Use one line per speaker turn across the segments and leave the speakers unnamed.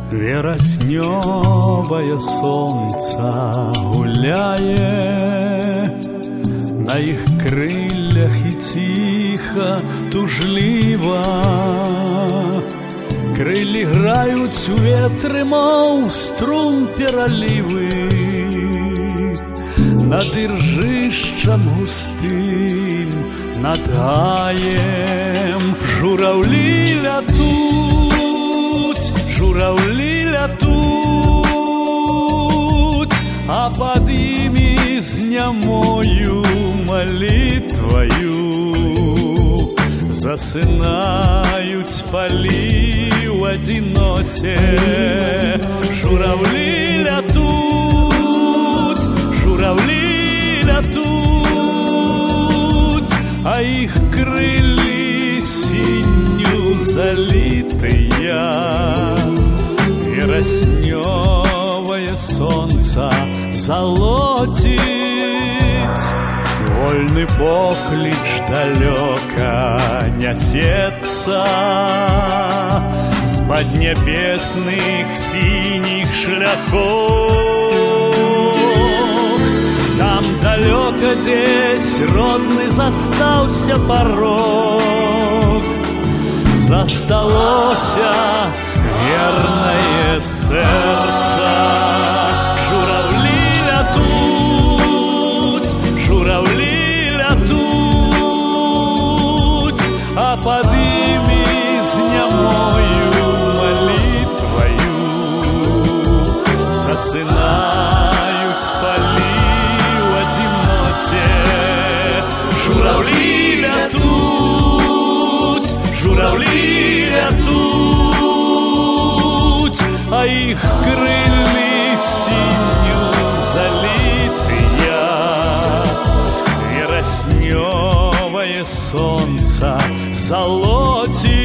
Вераснёвое солнце гуляет на их крыльях и тихо, тужливо. Крылья играют у ветры, мов струн переливы. Над иржищем густым, над гаем журавли летут, журавли летут, а под ими знямою молитвою засынают поли в одиноте. Журавли летут, журавли летут, а их крылья синью залитые. Вераснёвое солнце золотит, вольный поклич далеко несется с поднебесных синих шляхов. Там далеко здесь родный застался порог, засталося верное сердце. Журавли летут, журавли летут, а под ими знямою молитвою засынают поли в одиноте. Журавли летут, журавли летут, а их крылья синью залитые. Вераснёвое солнце золотит.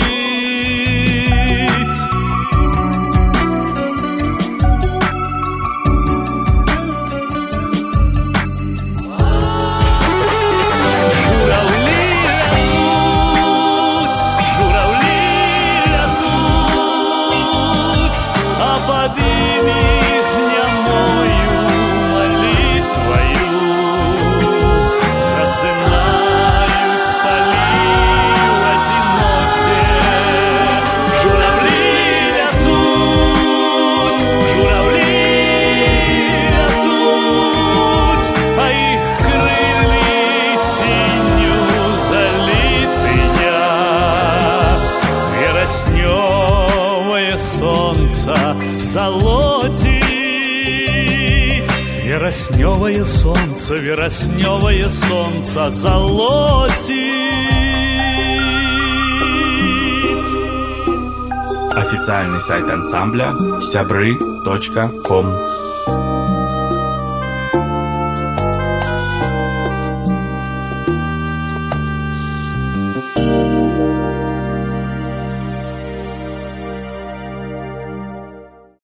Вераснёвое солнце, вераснёвое солнце золотит.
Официальный сайт ансамбля сябры.ком.